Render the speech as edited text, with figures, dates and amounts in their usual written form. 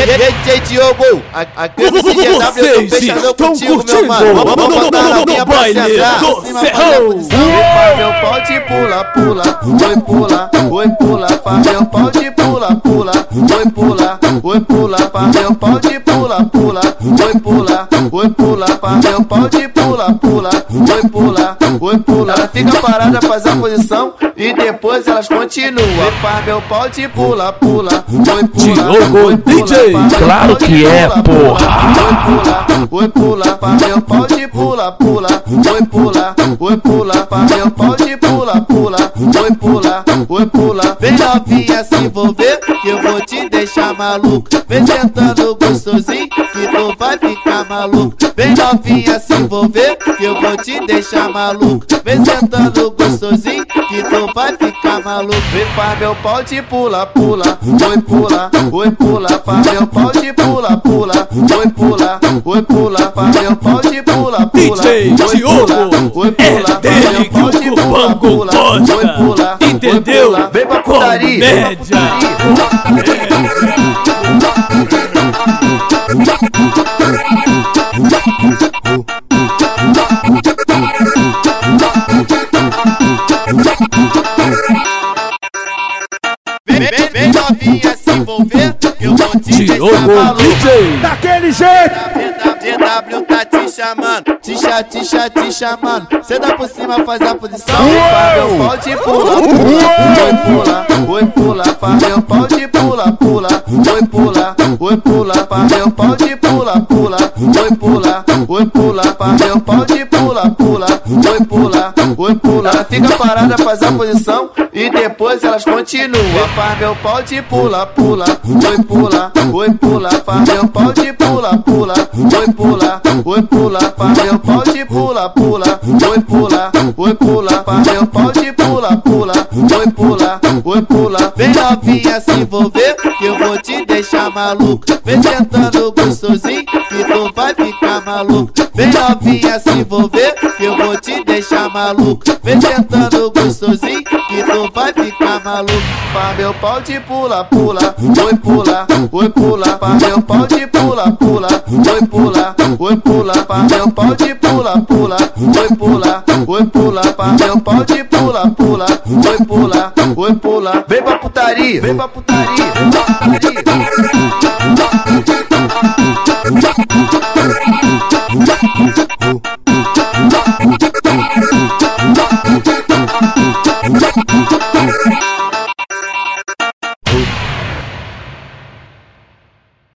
DJ Diogo, aqui no CGW, eu tô fechando contigo, meu mano. Vamos botar na minha pra sentar. Faz meu pau de pula, pula, oi pula, oi pula. Faz meu pau de pula, pula, oi pula, oi pula. Faz meu pau de pula, pula, oi pula, oi pula. Faz meu pau de pula, pula, oi pula, oi pula. Ela fica parada, faz a posição e depois elas continuam. Faz meu pau de pula, pula, oi pula, oi pula. DJ, claro que é, porra. Oi pula, faz meu pau de pula, pula, oi pula, oi pula. Faz meu pau de pula, pula, oi pula, oi pula. Vem novinha se envolver que eu vou te deixar maluco. Vem sentando gostosinho que tu vai ficar maluco. Vem novinha se envolver que eu vou te deixar maluco. Vem sentando gostosinho que tu vai ficar maluco. Vem faz meu pau de pula, pula, oi pula, oi pula. Faz meu pau de pula, pula, oi pula, oi pula. Faz meu pau de pula, pula, DJ Diogo, oi pula. É dele que o Cubango gosta, entendeu? Vem pra putaria, média. Vem novinha se envolver que eu vou te deixar maluco. Daquele jeito. DW tá te chamando, te chamando. Cê dá por cima, faz a posição. Faz meu pau de pula, pula, oi pula. Faz meu pau de pula, pula, oi pula, oi pula. Faz meu pau de pula, pula, oi pula, oi pula. Faz meu pau de pula, pula, oi pula, oi pula. Ela fica parada, faz a posição e depois elas continuam. Faz meu pau de pula, pula, oi pula, oi pula. Faz meu pau de pula, pula, oi pula, oi pula. Faz meu pau de pula, pula, oi pula, oi pula. Faz meu pau de pula, pula, oi pula, oi pula. Vem novinha se envolver que eu vou te deixar maluco. Vem sentando gostosinho que tu vai ficar maluco. Vem novinha se envolver que eu vou te deixar maluco. Vem sentando gostosinho que tu vai ficar maluco. Faz meu pau de pula, pula, oi pula, oi pula. Faz meu pau de pula, pula, oi pula, oi pula. Faz meu pau de pula, pula, oi pula, oi pula. Faz meu pau de pula, pula, oi pula, oi pula. Vem pra putaria, vem pra putaria, vem pra putaria.